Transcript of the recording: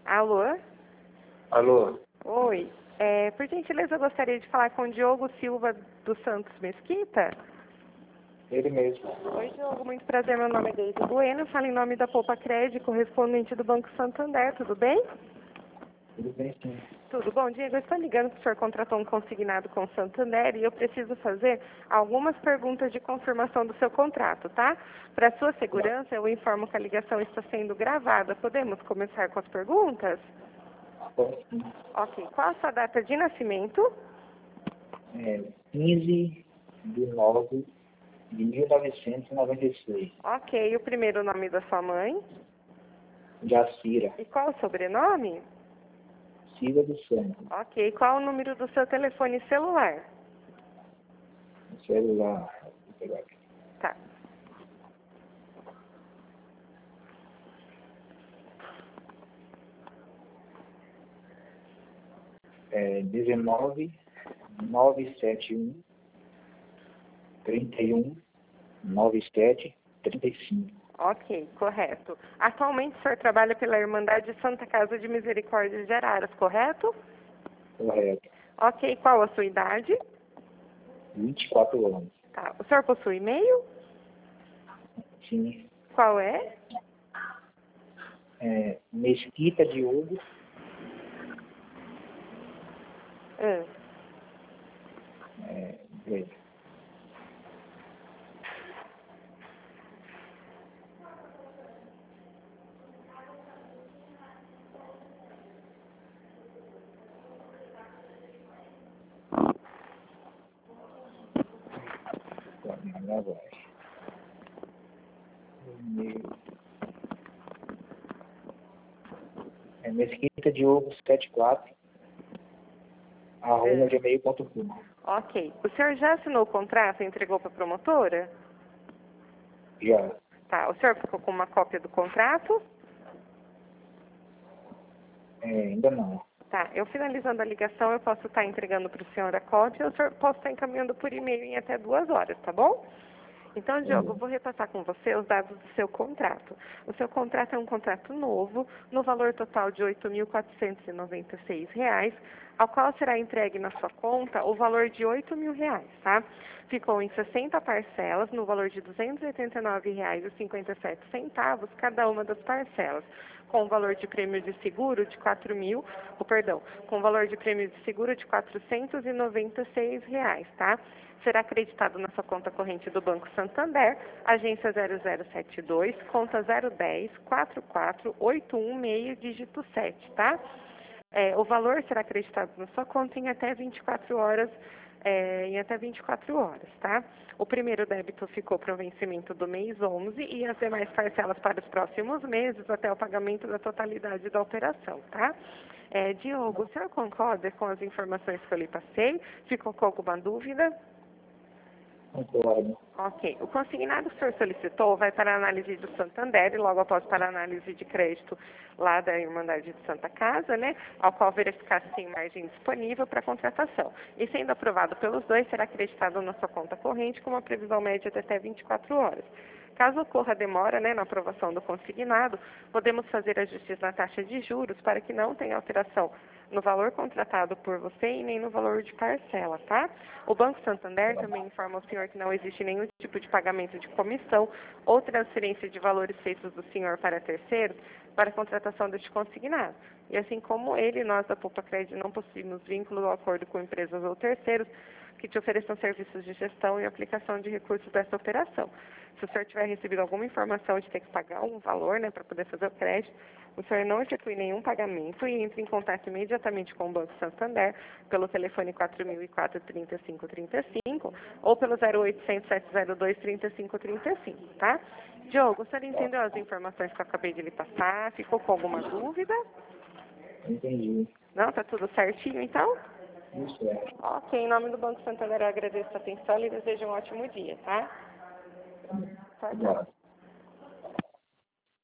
Alô? Alô? Oi. Por gentileza, eu gostaria de falar com o Diogo Silva dos Santos Mesquita. Ele mesmo. Oi, Diogo. Muito prazer. Meu nome é Deise Bueno. Eu falo em nome da Poupa Crédito, correspondente do Banco Santander. Tudo bem? Tudo bem, sim. Tudo bom, Diego? Eu estou ligando que o senhor contratou um consignado com o Santander e eu preciso fazer algumas perguntas de confirmação do seu contrato, tá? Para sua segurança, eu informo que a ligação está sendo gravada. Podemos começar com as perguntas? Pode sim. Ok. Qual a sua data de nascimento? 15 de 9 de 1996. Ok. O primeiro nome da sua mãe? Jacira, E qual o sobrenome? Silva do Santos. Ok. Qual o número do seu telefone celular? Celular. Vou pegar aqui. Tá. É 19 971 31 97 35. Ok, correto. Atualmente o senhor trabalha pela Irmandade Santa Casa de Misericórdia de Araras, correto? Correto. Ok, qual a sua idade? 24 anos. Tá. O senhor possui e-mail? Sim. Qual é? Mesquita Diogo, Ah, é, lá vai. Mesquita Diogo 74 @gmail.com. ok. O senhor já assinou o contrato e entregou para a promotora? Já. Tá. O senhor ficou com uma cópia do contrato? Ainda não. Tá. Eu finalizando a ligação, eu posso estar entregando para o senhor a cópia ou o senhor posso estar encaminhando por e-mail em até 2 horas, tá bom? Então, Diogo, eu vou repassar com você os dados do seu contrato. O seu contrato é um contrato novo, no valor total de R$ 8.496, ao qual será entregue na sua conta o valor de R$ 8.000, tá? Ficou em 60 parcelas, no valor de R$ 289,57, cada uma das parcelas, com o valor de prêmio de seguro de com o valor de prêmio de seguro de R$ 496, tá? Será acreditado na sua conta corrente do Banco Santander, agência 0072, conta 010 4481 meio dígito 7, tá? O valor será acreditado na sua conta em até 24 horas, tá? O primeiro débito ficou para o vencimento do mês 11 e as demais parcelas para os próximos meses até o pagamento da totalidade da operação, tá? Diogo, o senhor concorda com as informações que eu lhe passei? Ficou com alguma dúvida? Concordo. Ok. O consignado que o senhor solicitou vai para a análise do Santander e logo após para a análise de crédito lá da Irmandade de Santa Casa, né? Ao qual verificar se tem margem disponível para contratação. E sendo aprovado pelos dois, será acreditado na sua conta corrente com uma previsão média de até 24 horas. Caso ocorra demora, né, na aprovação do consignado, podemos fazer ajustes na taxa de juros para que não tenha alteração no valor contratado por você e nem no valor de parcela, tá? O Banco Santander também informa ao senhor que não existe nenhum tipo de pagamento de comissão ou transferência de valores feitos do senhor para terceiros para a contratação deste consignado. E assim como ele, nós da Poupa Crédito não possuímos vínculo ou acordo com empresas ou terceiros que te ofereçam serviços de gestão e aplicação de recursos dessa operação. Se o senhor tiver recebido alguma informação de ter que pagar um valor, né, para poder fazer o crédito, o senhor não efetue nenhum pagamento e entre em contato imediatamente com o Banco Santander pelo telefone 4004-3535 ou pelo 0800-702-3535, tá? Diogo, o senhor entendeu as informações que eu acabei de lhe passar? Ficou com alguma dúvida? Entendi. Não? Tá tudo certinho, então? Isso é. Ok, em nome do Banco Santander eu agradeço a atenção e desejo um ótimo dia, tá? Tchau, tchau.